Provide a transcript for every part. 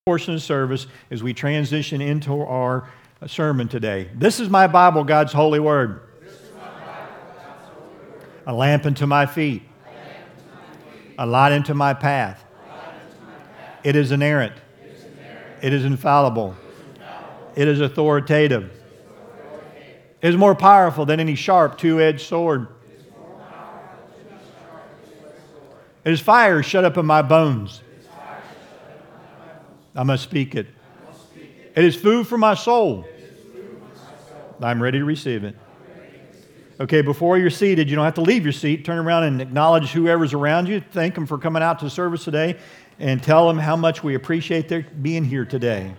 portion of service as we transition into our sermon today. This is my Bible, God's holy word. A lamp unto my feet, a light unto my path. It is inerrant. It is infallible. It is authoritative. It is more powerful than any sharp two-edged sword. It is fire shut up in my bones. I must speak it. It is food for my soul. I'm ready to receive it. Okay, before you're seated, you don't have to leave your seat. Turn around and acknowledge whoever's around you. Thank them for coming out to the service today and tell them how much we appreciate their being here today.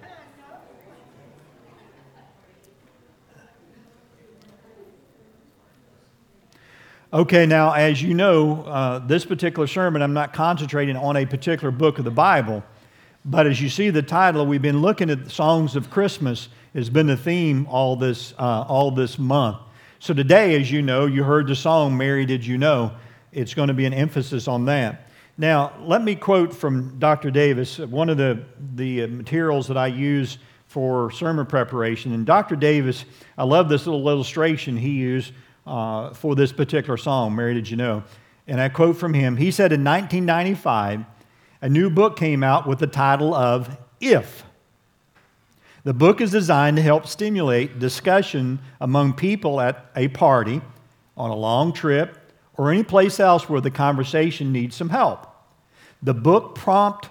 Okay, now, as you know, this particular sermon, I'm not concentrating on a particular book of the Bible. But as you see the title, we've been looking at the songs of Christmas. Has been the theme all this month. So today, as you know, you heard the song, Mary, Did You Know? It's going to be an emphasis on that. Now, let me quote from Dr. Davis, one of the materials that I use for sermon preparation. And Dr. Davis, I love this little illustration he used for this particular song, Mary, Did You Know? And I quote from him. He said in 1995, a new book came out with the title of If. The book is designed to help stimulate discussion among people at a party, on a long trip, or any place else where the conversation needs some help. The book prompts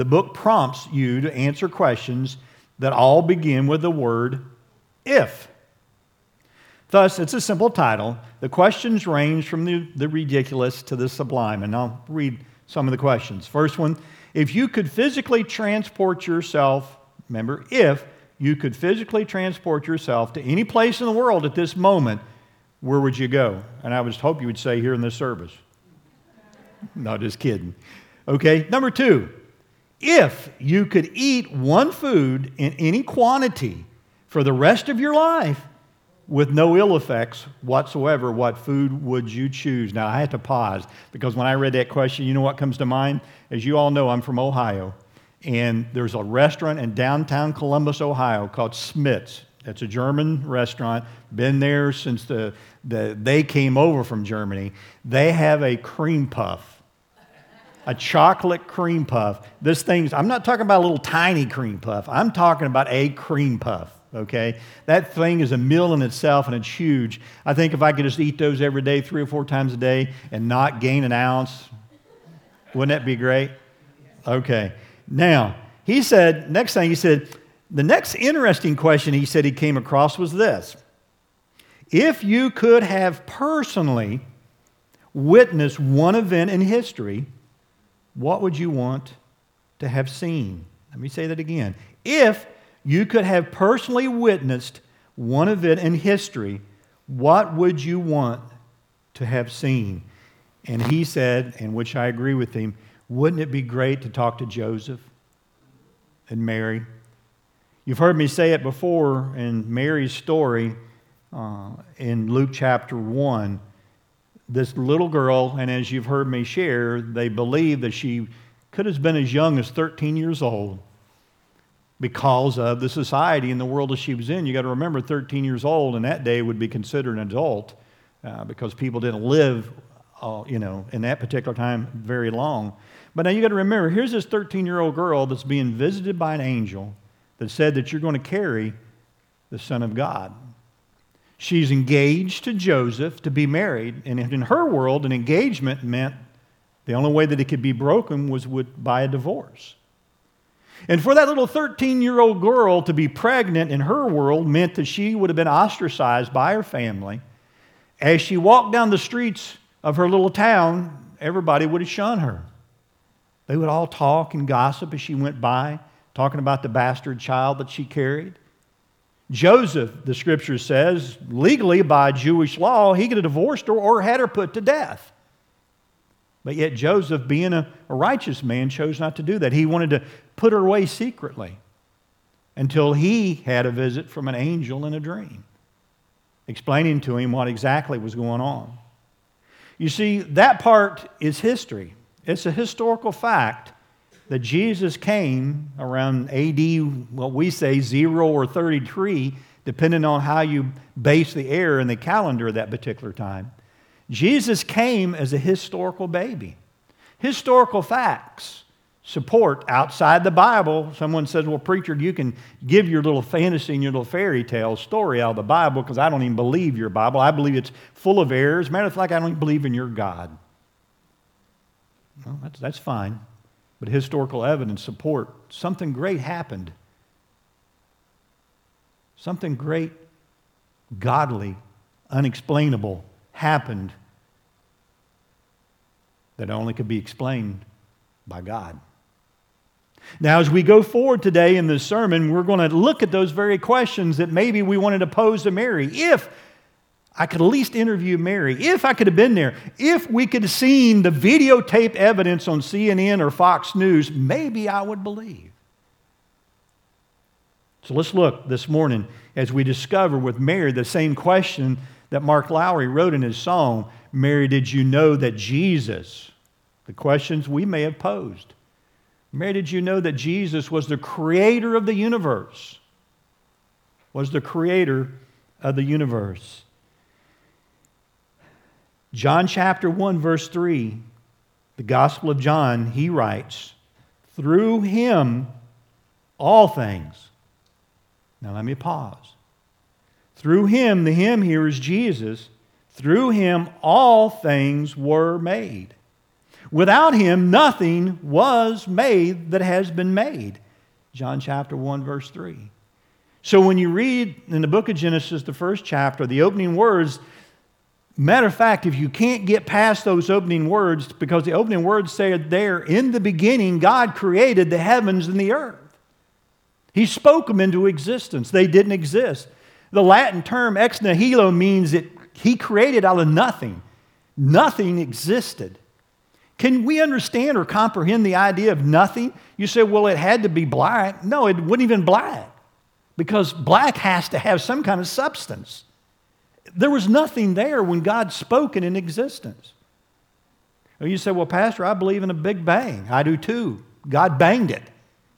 you to answer questions that all begin with the word if. Thus, it's a simple title. The questions range from the ridiculous to the sublime, and I'll read some of the questions. First one, if you could physically transport yourself, remember, if you could physically transport yourself to any place in the world at this moment, where would you go? And I would hope you would say here in this service. No, just kidding. Okay, number two, if you could eat one food in any quantity for the rest of your life, with no ill effects whatsoever, what food would you choose? Now, I had to pause because when I read that question, you know what comes to mind? As you all know, I'm from Ohio, and there's a restaurant in downtown Columbus, Ohio called Smith's. It's a German restaurant, been there since they came over from Germany. They have a cream puff, a chocolate cream puff. I'm not talking about a little tiny cream puff. I'm talking about a cream puff. Okay, that thing is a meal in itself, and it's huge. I think if I could just eat those every day, 3 or 4 times a day, and not gain an ounce, wouldn't that be great? Okay. Now, the next interesting question he said he came across was this. If you could have personally witnessed one event in history, what would you want to have seen? Let me say that again. If you could have personally witnessed one event in history, what would you want to have seen? And he said, and which I agree with him, wouldn't it be great to talk to Joseph and Mary? You've heard me say it before in Mary's story in Luke chapter 1. This little girl, and as you've heard me share, they believe that she could have been as young as 13 years old. Because of the society and the world that she was in. You got to remember, 13 years old in that day would be considered an adult because people didn't live, in that particular time very long. But now you got to remember, here's this 13-year-old girl that's being visited by an angel that said that you're going to carry the Son of God. She's engaged to Joseph to be married, and in her world, an engagement meant the only way that it could be broken was by a divorce. And for that little 13-year-old girl to be pregnant in her world meant that she would have been ostracized by her family. As she walked down the streets of her little town, everybody would have shunned her. They would all talk and gossip as she went by, talking about the bastard child that she carried. Joseph, the scripture says, legally by Jewish law, he could have divorced her or had her put to death. But yet Joseph, being a righteous man, chose not to do that. He wanted to put her away secretly until he had a visit from an angel in a dream, explaining to him what exactly was going on. You see, that part is history. It's a historical fact that Jesus came around AD, what we say, 0 or 33, depending on how you base the era and the calendar at that particular time. Jesus came as a historical baby. Historical facts support outside the Bible. Someone says, well, preacher, you can give your little fantasy and your little fairy tale story out of the Bible because I don't even believe your Bible. I believe it's full of errors. Matter of fact, I don't even believe in your God. Well, that's fine. But historical evidence support something great happened. Something great, godly, unexplainable happened that only could be explained by God. Now, as we go forward today in this sermon, we're going to look at those very questions that maybe we wanted to pose to Mary. If I could at least interview Mary, if I could have been there, if we could have seen the videotaped evidence on CNN or Fox News, maybe I would believe. So let's look this morning as we discover with Mary the same question that Mark Lowry wrote in his song, Mary, did you know that Jesus, the questions we may have posed, Mary, did you know that Jesus was the creator of the universe? Was the creator of the universe? John chapter 1, verse 3, the Gospel of John, he writes, through him all things. Now let me pause. Through him, the him here is Jesus, through him all things were made. Without him, nothing was made that has been made. John chapter 1, verse 3. So when you read in the book of Genesis, the first chapter, the opening words, matter of fact, if you can't get past those opening words, because the opening words say there, in the beginning, God created the heavens and the earth. He spoke them into existence. They didn't exist. The Latin term ex nihilo means that he created out of nothing. Nothing existed. Can we understand or comprehend the idea of nothing? You say, well, it had to be black. No, it wasn't even black, because black has to have some kind of substance. There was nothing there when God spoke it in existence. You say, well, Pastor, I believe in a big bang. I do too. God banged it.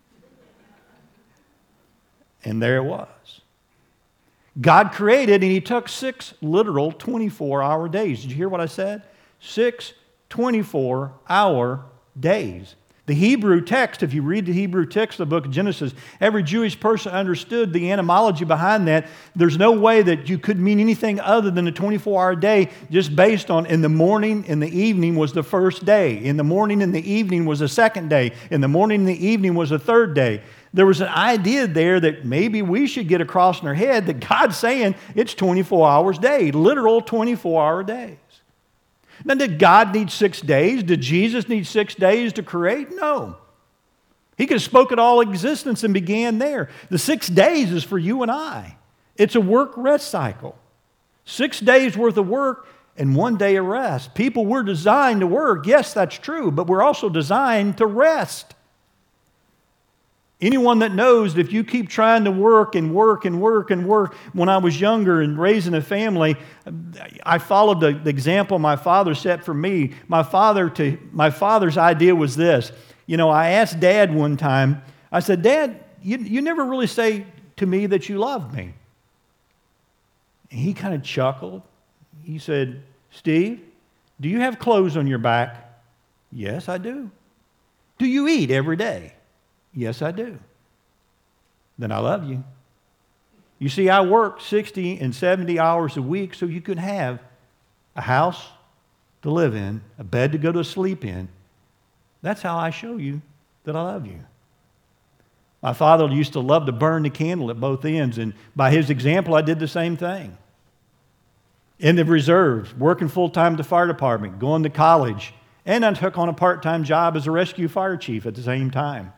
And there it was. God created, and he took 6 literal 24-hour days. Did you hear what I said? 6 24-hour days. The Hebrew text, if you read the Hebrew text of the book of Genesis, every Jewish person understood the etymology behind that. There's no way that you could mean anything other than a 24-hour day just based on in the morning and the evening was the first day. In the morning and the evening was the second day. In the morning and the evening was the third day. There was an idea there that maybe we should get across in our head that God's saying it's 24 hours a day, literal 24-hour days. Now, did God need 6 days? Did Jesus need 6 days to create? No. He could have spoken all existence and began there. The 6 days is for you and I. It's a work-rest cycle. 6 days worth of work and 1 day of rest. People, we're designed to work. Yes, that's true, but we're also designed to rest. Anyone that knows that if you keep trying to work and work and work and work, when I was younger and raising a family, I followed the example my father set for me. My father's idea was this. You know, I asked Dad one time, I said, Dad, you never really say to me that you love me. And he kind of chuckled. He said, Steve, do you have clothes on your back? Yes, I do. Do you eat every day? Yes, I do. Then I love you. You see, I work 60 and 70 hours a week so you can have a house to live in, a bed to go to sleep in. That's how I show you that I love you. My father used to love to burn the candle at both ends, and by his example, I did the same thing. In the reserves, working full-time at the fire department, going to college, and I took on a part-time job as a rescue fire chief at the same time.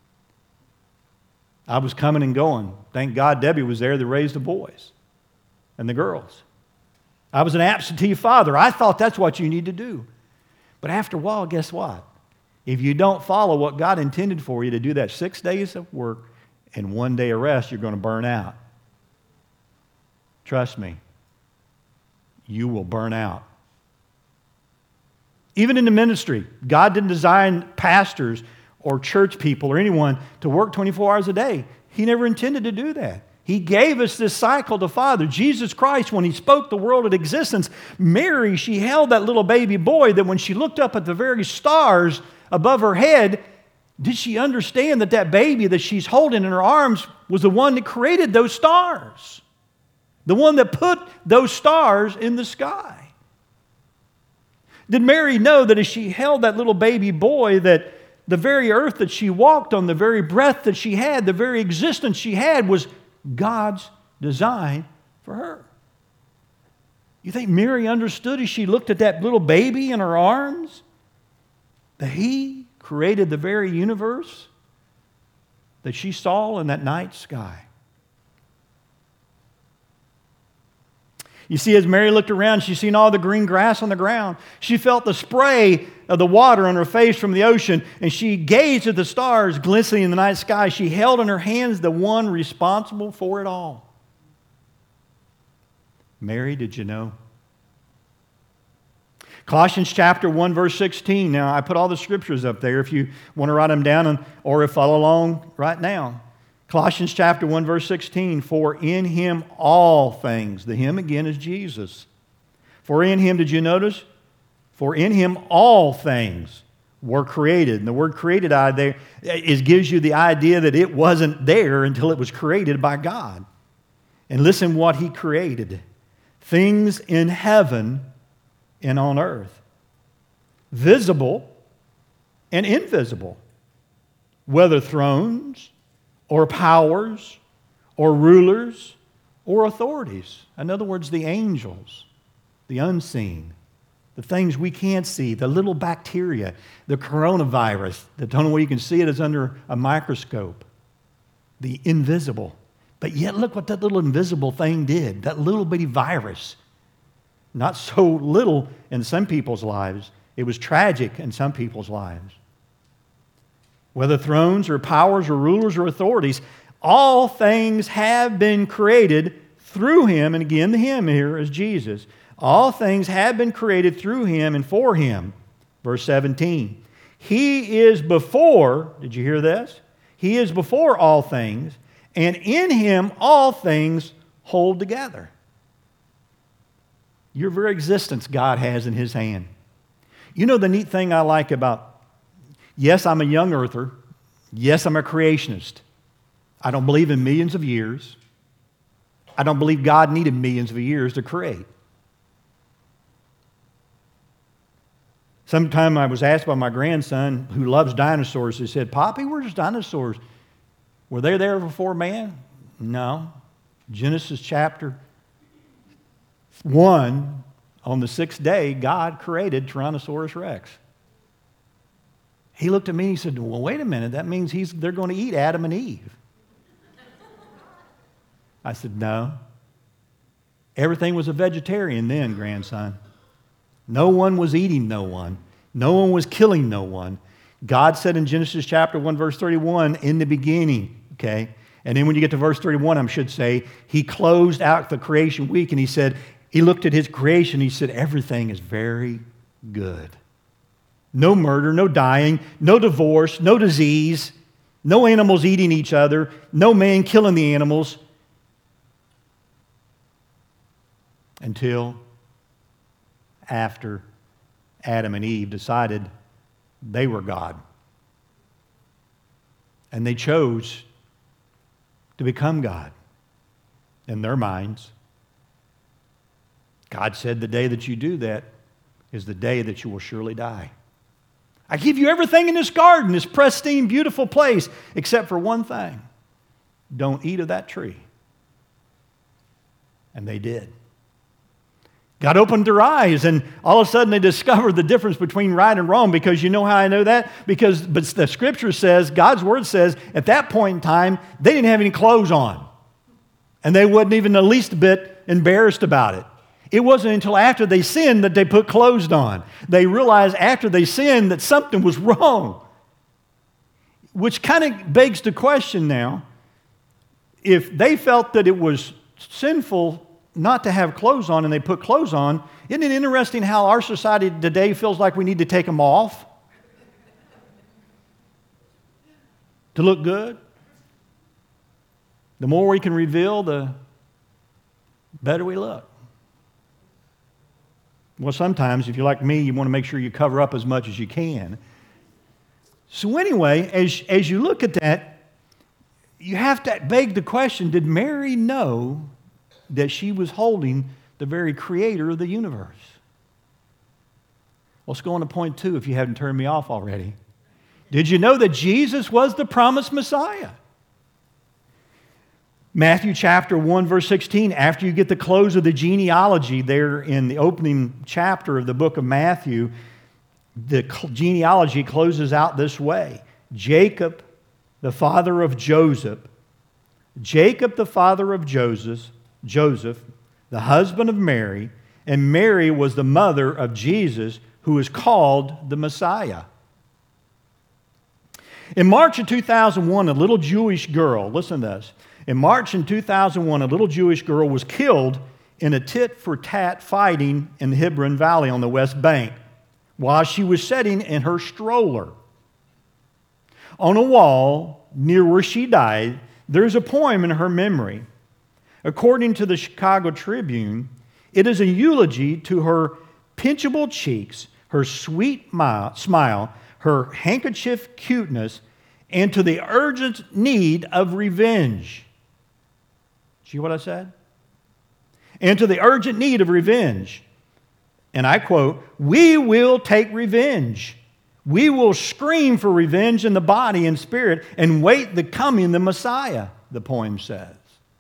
I was coming and going. Thank God Debbie was there to raise the boys and the girls. I was an absentee father. I thought that's what you need to do. But after a while, guess what? If you don't follow what God intended for you to do that 6 days of work and 1 day of rest, you're going to burn out. Trust me, you will burn out. Even in the ministry, God didn't design pastors or church people or anyone to work 24 hours a day. He never intended to do that. He gave us this cycle to Father. Jesus Christ, when He spoke the world into existence, Mary, she held that little baby boy that when she looked up at the very stars above her head, did she understand that that baby that she's holding in her arms was the one that created those stars? The one that put those stars in the sky. Did Mary know that as she held that little baby boy, that the very earth that she walked on, the very breath that she had, the very existence she had was God's design for her? You think Mary understood as she looked at that little baby in her arms that He created the very universe that she saw in that night sky? You see, as Mary looked around, she seen all the green grass on the ground. She felt the spray of the water on her face from the ocean, and she gazed at the stars glistening in the night sky. She held in her hands the one responsible for it all. Mary, did you know? Colossians chapter 1, verse 16. Now, I put all the scriptures up there if you want to write them down or follow along right now. Colossians chapter 1, verse 16. For in Him all things. The Him again is Jesus. For in Him, did you notice? For in Him all things were created. And the word created there gives you the idea that it wasn't there until it was created by God. And listen what He created. Things in heaven and on earth. Visible and invisible. Whether thrones or powers or rulers or authorities. In other words, the angels, the unseen, the things we can't see, the little bacteria, the coronavirus, the only way you can see it is under a microscope, the invisible. But yet look what that little invisible thing did, that little bitty virus. Not so little in some people's lives. It was tragic in some people's lives. Whether thrones or powers or rulers or authorities, all things have been created through Him. And again, the Him here is Jesus. All things have been created through Him and for Him. Verse 17. He is before, did you hear this? He is before all things, and in Him all things hold together. Your very existence God has in His hand. You know the neat thing I like about, yes, I'm a young earther. Yes, I'm a creationist. I don't believe in millions of years. I don't believe God needed millions of years to create. Sometime I was asked by my grandson, who loves dinosaurs, he said, Poppy, where's dinosaurs? Were they there before man? No. Genesis chapter 1, on the sixth day, God created Tyrannosaurus Rex. He looked at me and he said, well, wait a minute, that means they're going to eat Adam and Eve. I said, no. Everything was a vegetarian then, grandson. No one was eating no one. No one was killing no one. God said in Genesis chapter 1, verse 31, in the beginning, okay? And then when you get to verse 31, I should say, He closed out the creation week and He said, He looked at His creation, He said, everything is very good. No murder, no dying, no divorce, no disease, no animals eating each other, no man killing the animals. Until after Adam and Eve decided they were God. And they chose to become God in their minds. God said the day that you do that is the day that you will surely die. I give you everything in this garden, this pristine, beautiful place, except for one thing. Don't eat of that tree. And they did. God opened their eyes, and all of a sudden they discovered the difference between right and wrong. Because you know how I know that? Because the Scripture says, God's Word says, at that point in time, they didn't have any clothes on. And they wasn't even the least bit embarrassed about it. It wasn't until after they sinned that they put clothes on. They realized after they sinned that something was wrong. Which kind of begs the question now, if they felt that it was sinful not to have clothes on and they put clothes on, isn't it interesting how our society today feels like we need to take them off? To look good? The more we can reveal, the better we look. Well, sometimes, if you're like me, you want to make sure you cover up as much as you can. So anyway, as you look at that, you have to beg the question, did Mary know that she was holding the very creator of the universe? Let's go on to point 2 if you haven't turned me off already. Did you know that Jesus was the promised Messiah? Matthew chapter 1, verse 16, after you get the close of the genealogy there in the opening chapter of the book of Matthew, the genealogy closes out this way. Jacob, the father of Joseph, Jacob, the father of Joseph, the husband of Mary, and Mary was the mother of Jesus, who is called the Messiah. In March of 2001, a little Jewish girl, listen to this. In March in 2001, a little Jewish girl was killed in a tit-for-tat fighting in the Hebron Valley on the West Bank while she was sitting in her stroller. On a wall near where she died, there's a poem in her memory. According to the Chicago Tribune, it is a eulogy to her pinchable cheeks, her sweet smile, her handkerchief cuteness, and to the urgent need of revenge. See what I said? And to the urgent need of revenge. And I quote, "We will take revenge. We will scream for revenge in the body and spirit and wait the coming of the Messiah," the poem says.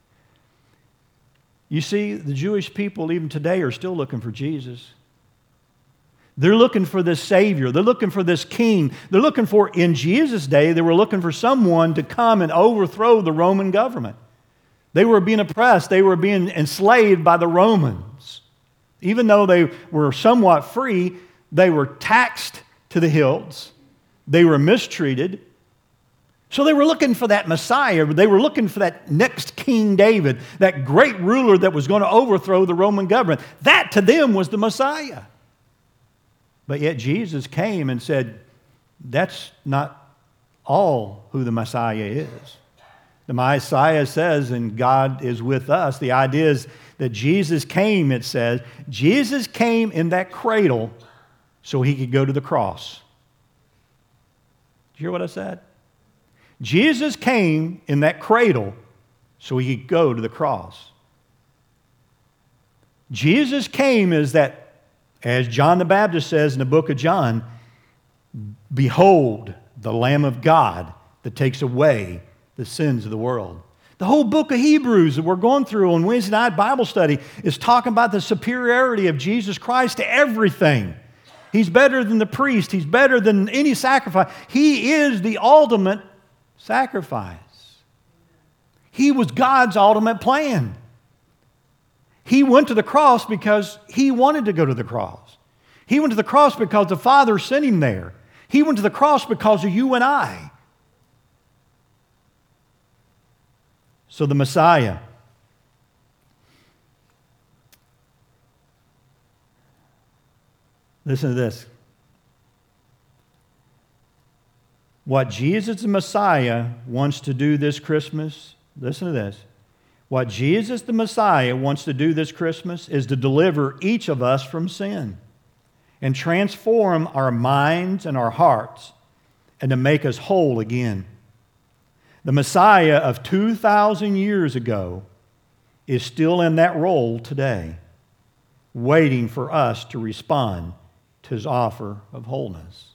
You see, the Jewish people even today are still looking for Jesus. They're looking for this Savior. They're looking for this King. They're looking for, in Jesus' day, they were looking for someone to come and overthrow the Roman government. They were being oppressed. They were being enslaved by the Romans. Even though they were somewhat free, they were taxed to the hilts. They were mistreated. So they were looking for that Messiah. They were looking for that next King David, that great ruler that was going to overthrow the Roman government. That to them was the Messiah. But yet Jesus came and said, that's not all who the Messiah is. The Messiah says, and God is with us. The idea is that Jesus came, it says. Jesus came in that cradle so he could go to the cross. Did you hear what I said? Jesus came in that cradle so he could go to the cross. Jesus came as that, as John the Baptist says in the book of John, "Behold, the Lamb of God that takes away the sins of the world." The whole book of Hebrews that we're going through on Wednesday night Bible study is talking about the superiority of Jesus Christ to everything. He's better than the priest. He's better than any sacrifice. He is the ultimate sacrifice. He was God's ultimate plan. He went to the cross because he wanted to go to the cross. He went to the cross because the Father sent him there. He went to the cross because of you and I. So the Messiah, listen to this. What Jesus the Messiah wants to do this Christmas, listen to this. What Jesus the Messiah wants to do this Christmas is to deliver each of us from sin and transform our minds and our hearts and to make us whole again. The Messiah of 2,000 years ago is still in that role today, waiting for us to respond to his offer of wholeness.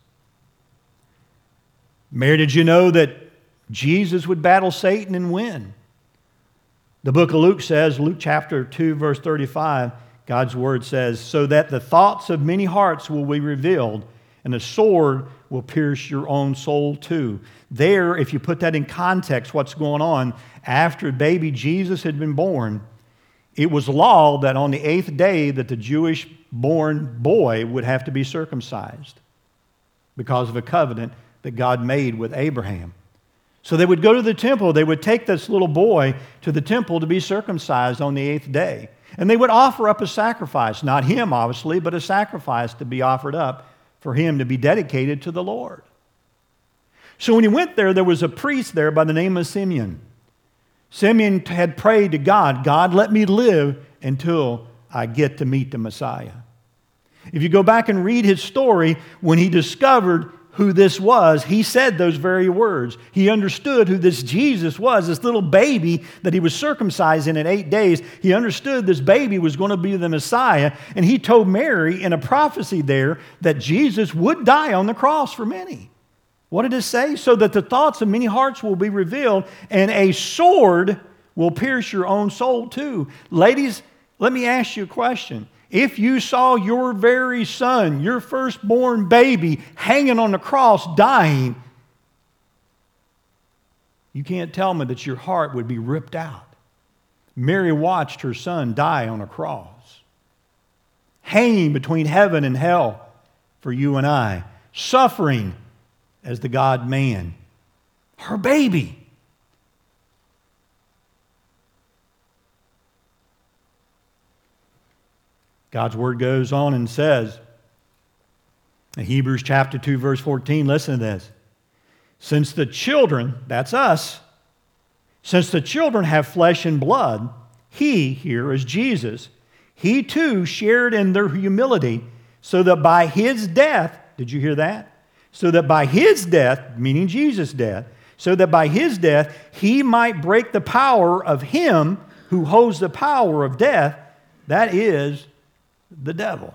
Mary, did you know that Jesus would battle Satan and win? The book of Luke says, Luke chapter 2, verse 35, God's word says, "So that the thoughts of many hearts will be revealed, and a sword will pierce your own soul too." There, if you put that in context, what's going on, after baby Jesus had been born, it was law that on the 8th day that the Jewish-born boy would have to be circumcised because of a covenant that God made with Abraham. So they would go to the temple. They would take this little boy to the temple to be circumcised on the 8th day. And they would offer up a sacrifice. Not him, obviously, but a sacrifice to be offered up for him to be dedicated to the Lord. So when he went there was a priest there by the name of Simeon. Simeon had prayed to God, God, let me live until I get to meet the Messiah. If you go back and read his story, when he discovered who this was, he said those very words. He understood who this Jesus was, this little baby that he was circumcised in 8 days. He understood this baby was going to be the Messiah, and he told Mary in a prophecy there that Jesus would die on the cross for many. What did it say? So that the thoughts of many hearts will be revealed, and a sword will pierce your own soul too. Ladies, let me ask you a question. If you saw your very son, your firstborn baby, hanging on the cross, dying, you can't tell me that your heart would be ripped out. Mary watched her son die on a cross, hanging between heaven and hell for you and I, suffering as the God-man. Her baby. God's word goes on and says, in Hebrews chapter 2, verse 14, listen to this. Since the children, that's us, since the children have flesh and blood, he, here is Jesus, he too shared in their humility, so that by his death, did you hear that? So that by his death, meaning Jesus' death, so that by his death he might break the power of him who holds the power of death, that is the devil.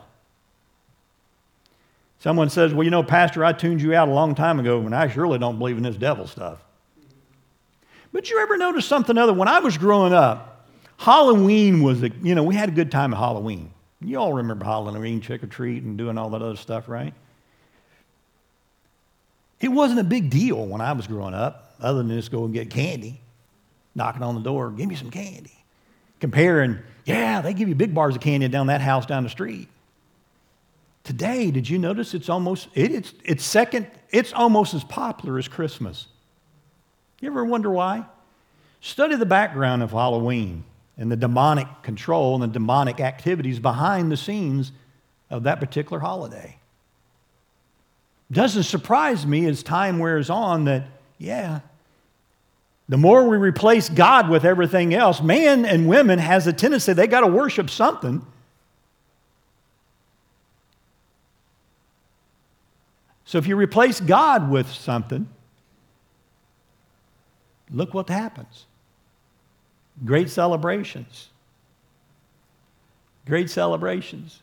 Someone says, well, you know, Pastor, I tuned you out a long time ago, and I surely don't believe in this devil stuff. But you ever notice something other? When I was growing up, Halloween was, we had a good time at Halloween. You all remember Halloween, trick or treat, and doing all that other stuff, right? It wasn't a big deal when I was growing up, other than just go and get candy, knocking on the door, give me some candy. Comparing, yeah, they give you big bars of candy down that house down the street. Today, did you notice it's almost almost as popular as Christmas? You ever wonder why? Study the background of Halloween and the demonic control and the demonic activities behind the scenes of that particular holiday. Doesn't surprise me as time wears on that, the more we replace God with everything else, man and women has a tendency, they got to worship something. So if you replace God with something, look what happens. Great celebrations. Great celebrations.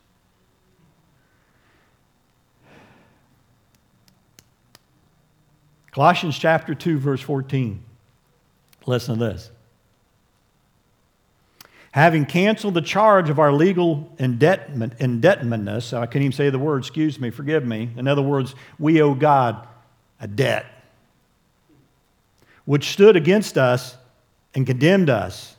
Colossians chapter 2, verse 14. Listen to this. Having canceled the charge of our legal indebtedness, so I can't even say the word, excuse me, forgive me. In other words, we owe God a debt, which stood against us and condemned us.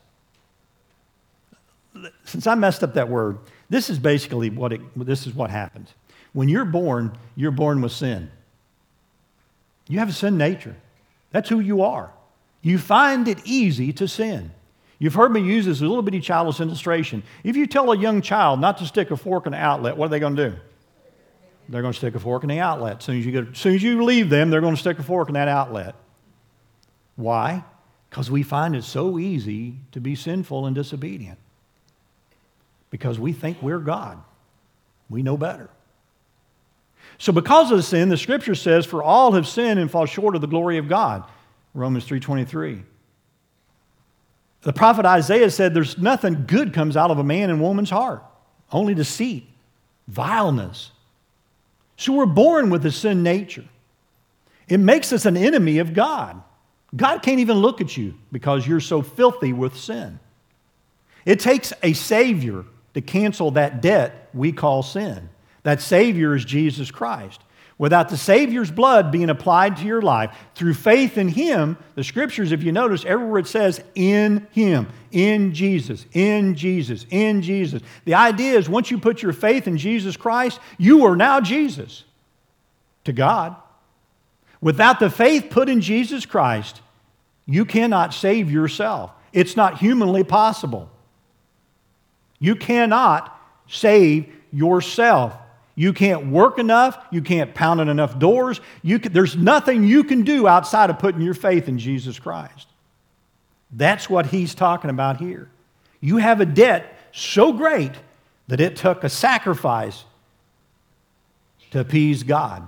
Since I messed up that word, this is basically what happens. When you're born with sin. You have a sin nature. That's who you are. You find it easy to sin. You've heard me use this a little bitty childish illustration. If you tell a young child not to stick a fork in the outlet, what are they going to do? They're going to stick a fork in the outlet. As soon as you leave them, they're going to stick a fork in that outlet. Why? Because we find it so easy to be sinful and disobedient. Because we think we're God. We know better. So because of the sin, the Scripture says, for all have sinned and fall short of the glory of God. Romans 3:23. The prophet Isaiah said there's nothing good comes out of a man and woman's heart. Only deceit, vileness. So we're born with a sin nature. It makes us an enemy of God. God can't even look at you because you're so filthy with sin. It takes a Savior to cancel that debt we call sin. That Savior is Jesus Christ. Without the Savior's blood being applied to your life, through faith in Him, the Scriptures, if you notice, everywhere it says, in Him, in Jesus, in Jesus, in Jesus. The idea is once you put your faith in Jesus Christ, you are now Jesus to God. Without the faith put in Jesus Christ, you cannot save yourself. It's not humanly possible. You cannot save yourself. You can't work enough. You can't pound on enough doors. There's nothing you can do outside of putting your faith in Jesus Christ. That's what he's talking about here. You have a debt so great that it took a sacrifice to appease God.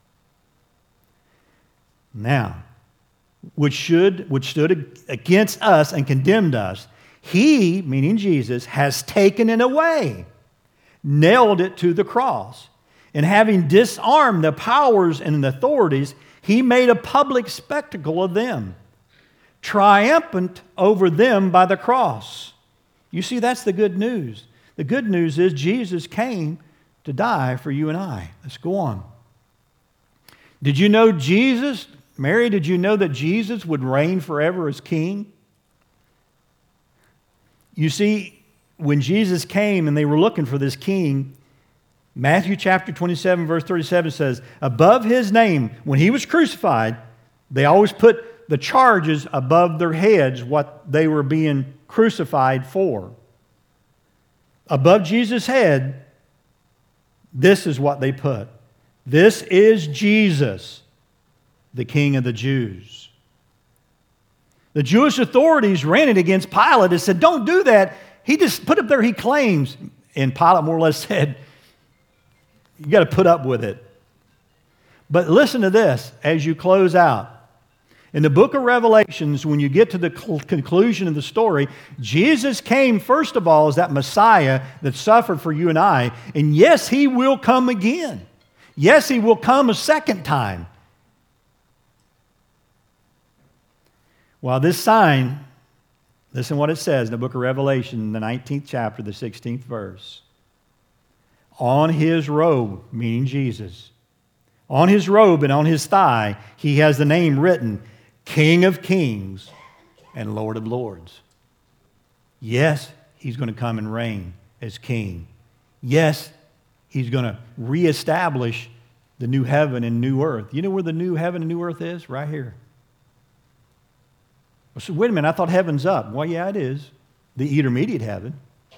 Now, which stood against us and condemned us, he, meaning Jesus, has taken it away, nailed it to the cross. And having disarmed the powers and the authorities, he made a public spectacle of them, triumphant over them by the cross. You see, that's the good news. The good news is Jesus came to die for you and I. Let's go on. Did you know Jesus, Mary, did you know that Jesus would reign forever as king? You see, when Jesus came and they were looking for this king, Matthew chapter 27, verse 37 says, above his name, when he was crucified, they always put the charges above their heads, what they were being crucified for. Above Jesus' head, this is what they put. This is Jesus, the King of the Jews. The Jewish authorities ran it against Pilate and said, don't do that. He just put up there, he claims. And Pilate more or less said, you got to put up with it. But listen to this as you close out. In the book of Revelations, when you get to the conclusion of the story, Jesus came, first of all, as that Messiah that suffered for you and I. And yes, he will come again. Yes, he will come a second time. Well, this sign, listen what it says in the book of Revelation, the 19th chapter, the 16th verse. On his robe, meaning Jesus, on his robe and on his thigh, he has the name written, King of Kings and Lord of Lords. Yes, he's going to come and reign as king. Yes, he's going to reestablish the new heaven and new earth. You know where the new heaven and new earth is? Right here. Well, so wait a minute, I thought heaven's up. Well, yeah, it is. The intermediate heaven.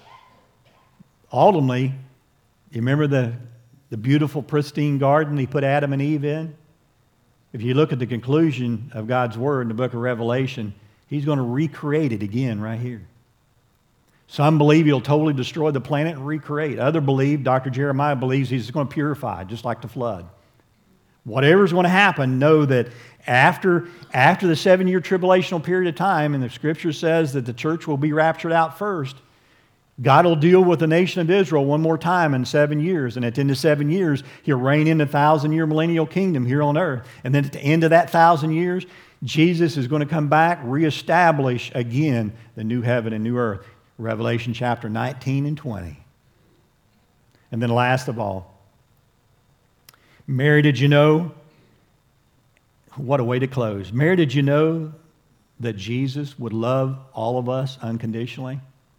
Ultimately, you remember the beautiful, pristine garden he put Adam and Eve in? If you look at the conclusion of God's Word in the book of Revelation, he's going to recreate it again right here. Some believe he'll totally destroy the planet and recreate. Others believe, Dr. Jeremiah believes he's going to purify, just like the flood. Whatever's going to happen, know that after the 7-year tribulational period of time, and the Scripture says that the church will be raptured out first, God will deal with the nation of Israel one more time in 7 years. And at the end of 7 years, he'll reign in the 1,000-year millennial kingdom here on earth. And then at the end of that 1,000 years, Jesus is going to come back, reestablish again the new heaven and new earth. Revelation chapter 19 and 20. And then last of all, Mary, did you know? What a way to close. Mary, did you know that Jesus would love all of us unconditionally?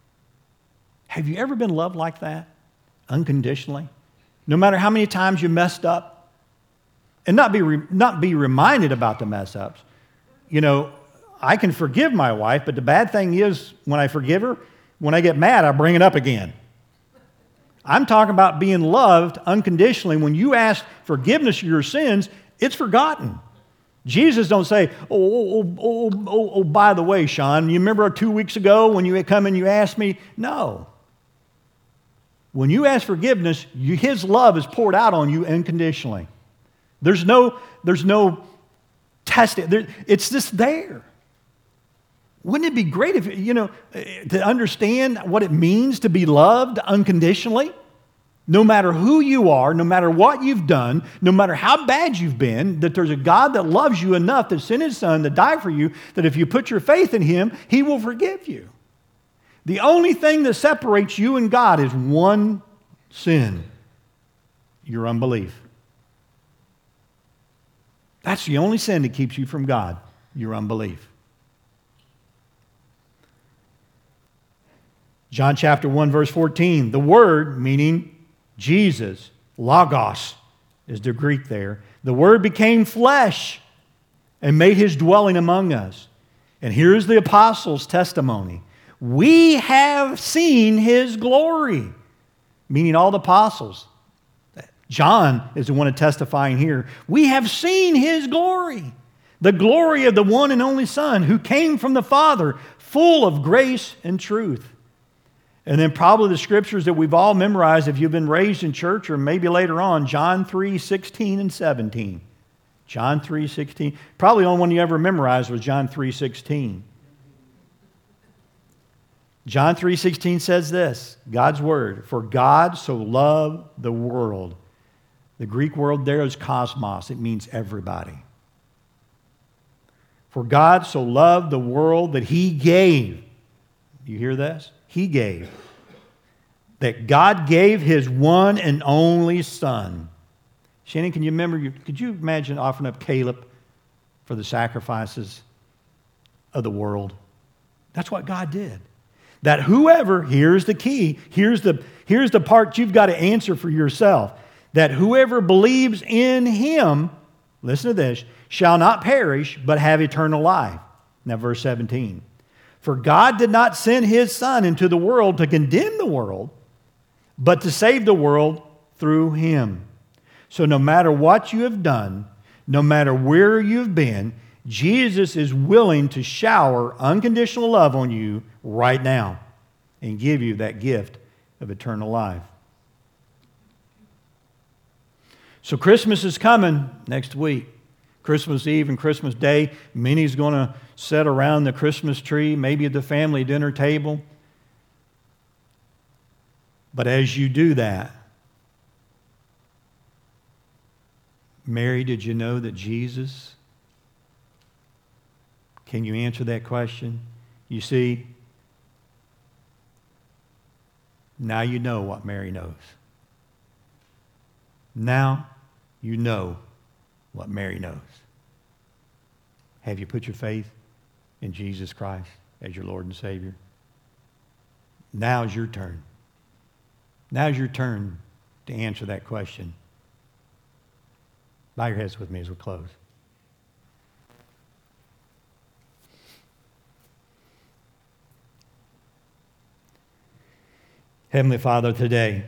Have you ever been loved like that? Unconditionally? No matter how many times you messed up? And not be reminded about the mess ups. You know, I can forgive my wife, but the bad thing is when I forgive her, when I get mad, I bring it up again. I'm talking about being loved unconditionally. When you ask forgiveness of your sins, it's forgotten. Jesus don't say, by the way, Sean, you remember 2 weeks ago when you had come and you asked me? No. When you ask forgiveness, his love is poured out on you unconditionally. There's no testing. It's just there. Wouldn't it be great if, to understand what it means to be loved unconditionally? No matter who you are, no matter what you've done, no matter how bad you've been, that there's a God that loves you enough to send his son to die for you, that if you put your faith in him, he will forgive you. The only thing that separates you and God is one sin: your unbelief. That's the only sin that keeps you from God, your unbelief. John chapter 1, verse 14, the Word, meaning Jesus, Logos is the Greek there. The Word became flesh and made his dwelling among us. And here's the apostles' testimony. We have seen his glory, meaning all the apostles. John is the one testifying here. We have seen his glory, the glory of the one and only Son who came from the Father, full of grace and truth. And then probably the scriptures that we've all memorized if you've been raised in church or maybe later on, John 3:16 and 17. John 3:16. Probably the only one you ever memorized was John 3:16. John 3:16 says this, God's word, for God so loved the world. The Greek word there is cosmos. It means everybody. For God so loved the world that He gave. You hear this? He gave. That God gave His one and only Son. Shannon, can you remember, could you imagine offering up Caleb for the sacrifices of the world? That's what God did. That whoever, here's the key, here's the part you've got to answer for yourself. That whoever believes in Him, listen to this, shall not perish, but have eternal life. Now verse 17. For God did not send His Son into the world to condemn the world, but to save the world through Him. So no matter what you have done, no matter where you've been, Jesus is willing to shower unconditional love on you right now and give you that gift of eternal life. So Christmas is coming next week. Christmas Eve and Christmas Day. Many's going to sit around the Christmas tree, maybe at the family dinner table. But as you do that, Mary, did you know that Jesus? Can you answer that question? You see, now you know what Mary knows. Now you know what Mary knows. Have you put your faith in Jesus Christ as your Lord and Savior? Now's your turn. Now's your turn to answer that question. Bow your heads with me as we close. Heavenly Father, today,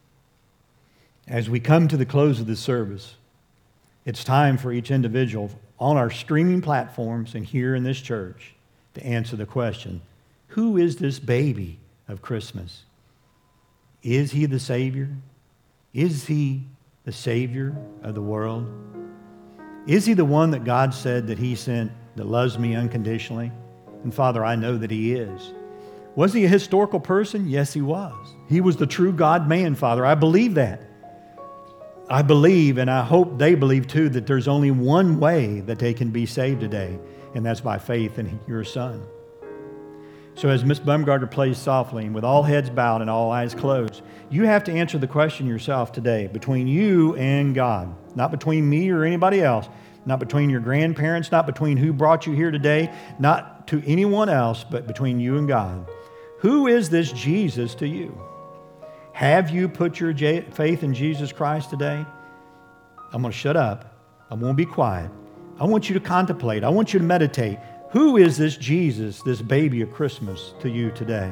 as we come to the close of this service, it's time for each individual on our streaming platforms and here in this church to answer the question, who is this baby of Christmas? Is He the Savior? Is He the Savior of the world? Is He the one that God said that He sent that loves me unconditionally? And Father, I know that He is. Was He a historical person? Yes, He was. He was the true God-man, Father. I believe that. I believe, and I hope they believe too, that there's only one way that they can be saved today, and that's by faith in Your Son. So as Miss Bumgarner plays softly, and with all heads bowed and all eyes closed, you have to answer the question yourself today, between you and God. Not between me or anybody else, not between your grandparents, not between who brought you here today, not to anyone else, but between you and God. Who is this Jesus to you? Have you put your faith in Jesus Christ today? I'm going to shut up. I'm going to be quiet. I want you to contemplate. I want you to meditate. Who is this Jesus, this baby of Christmas to you today?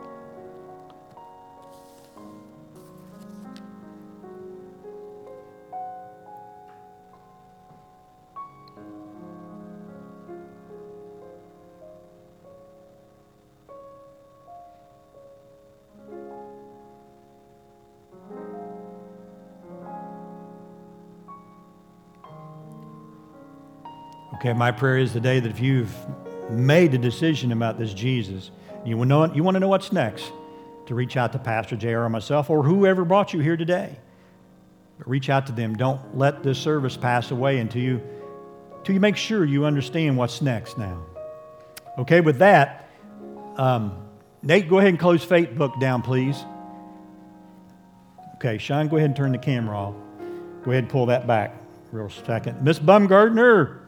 Okay, my prayer is today that if you've made a decision about this Jesus, you want to know what's next, to reach out to Pastor J.R. or myself or whoever brought you here today. But reach out to them. Don't let this service pass away until you make sure you understand what's next now. Okay, with that, Nate, go ahead and close Facebook down, please. Okay, Sean, go ahead and turn the camera off. Go ahead and pull that back real second. Miss Bumgardner.